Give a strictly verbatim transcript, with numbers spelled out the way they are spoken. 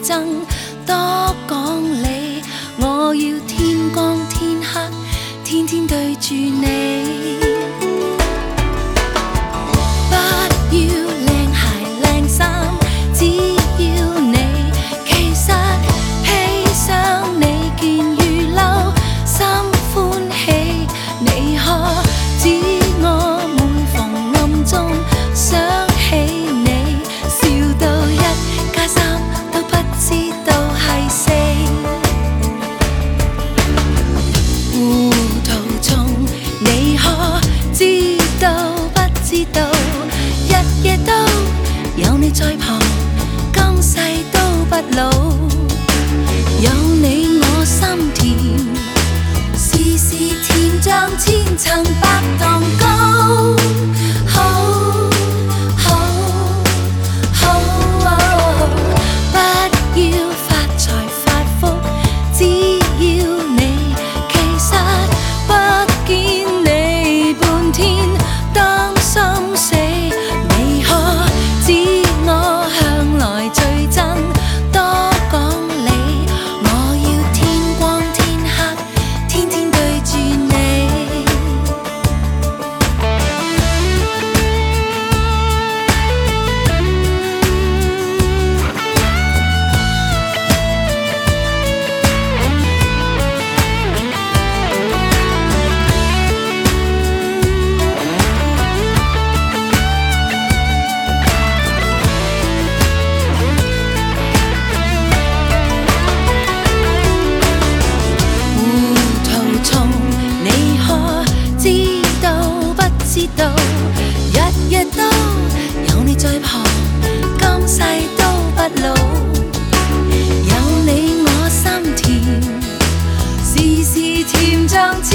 憎，多講理。我要天光天黑，天天對住你。不要靚鞋靚衫，只要你。其實披上你件雨褸，心歡喜。你可知我每逢暗中想起你，笑到一加三都不知道係四。糊塗蟲，你可知道不知道？日夜都有你在旁，今世都不老。有你我心甜，時時甜像千層白糖糕。好好好，不要發財發福，只要你。其實不見你半天，擔心死。你可知我向來最憎多講理。我要天光天黑，天天對住你。知道日日都有你在旁，今世都不老。有你我心甜，時時甜像